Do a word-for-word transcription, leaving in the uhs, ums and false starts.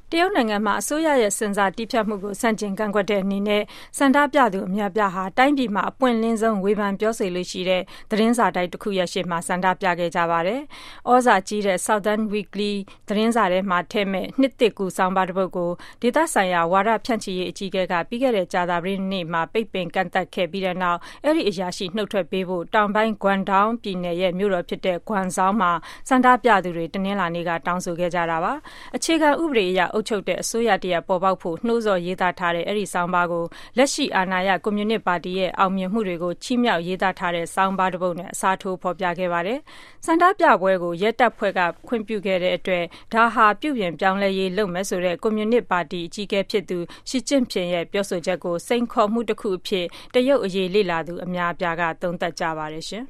တရုတ်နိုင်ငံမှာအစိုးရရဲ့စင်ဆာတီးဖြတ်မှုကိုဆန့်ကျင်ကန့်ကွက်တဲ့အနေနဲ့ဆန္ဒပြသူအများပြားဟာတိုင်းပြည်မှာအပွင့်လင်းဆုံးဝေဖန်ပြောဆိုလို့ရှိတဲ့သတင်းစာတိုက်တစ်ခုရဲ့ရှေ့မှာဆန္ဒပြခဲ့ကြပါတယ်။ဩဇာကြီးတဲ့ Southern Weekly သတင်းစာထဲမှာထည့်မဲ့နှစ်သစ်ကူဆောင်းပါးတစ်ပုဒ်ကိုဒေသဆိုင်ရာဝါဒဖြန့်ချီရေးအကြီးအကဲကပြီးခဲ့တဲ့ကြာသပတေးနေ့မှာပိတ်ပင်ကန့်သတ်ခဲ့ပြီးတဲ့နောက်အဲ့ဒီအရာရှိနှုတ်ထွက်ပေးဖို့တောင်ပိုင်း Guangdong ပြည်နယ်ရဲ့မြို့တော်ဖြစ်တဲ့ Guangzhou မှာဆန္ဒပြသူတွေတနင်္လာနေ့ကတောင်းဆိုခဲ့ကြတာပါ။အခြေခံဥပဒေအရအုပ်ချုပ်တဲ့အစိုးရတရပ်ပေါ်ပေါက်ဖို့နှိုးဆော်ရေးသားထားတဲ့အဲ့ဒီဆောင်းပါးကိုလက်ရှိအာဏာရကွန်မြူနစ်ပါတီရဲ့အောင်မြင်မှုတွေကိုချီးမြှောက်ရေးသားထားတဲ့ဆောင်းပါးတစ်ပုဒ်နဲ့အစားထိုးဖော်ပြခဲ့ပါတယ်။ဆန္ဒပြပွဲကိုရဲတပ်ဖွဲ့ကခွင့်ပြုခဲ့တဲ့အတွက်ဒါဟာပြုပြင်ပြောင်းလဲရေးလုပ်မယ်ဆိုတဲ့ကွန်မြူနစ်ပါတီအကြီးအကဲဖြစ်သူရှီကျင့်ဖျင်ရဲ့ပြောဆိုချက်ကိုစိန်ခေါ်မှုတစ်ခုအဖြစ်တရုတ်အရေးလေ့လာသူအများအပြားကသုံးသပ်ကြပါတယ်ရှင်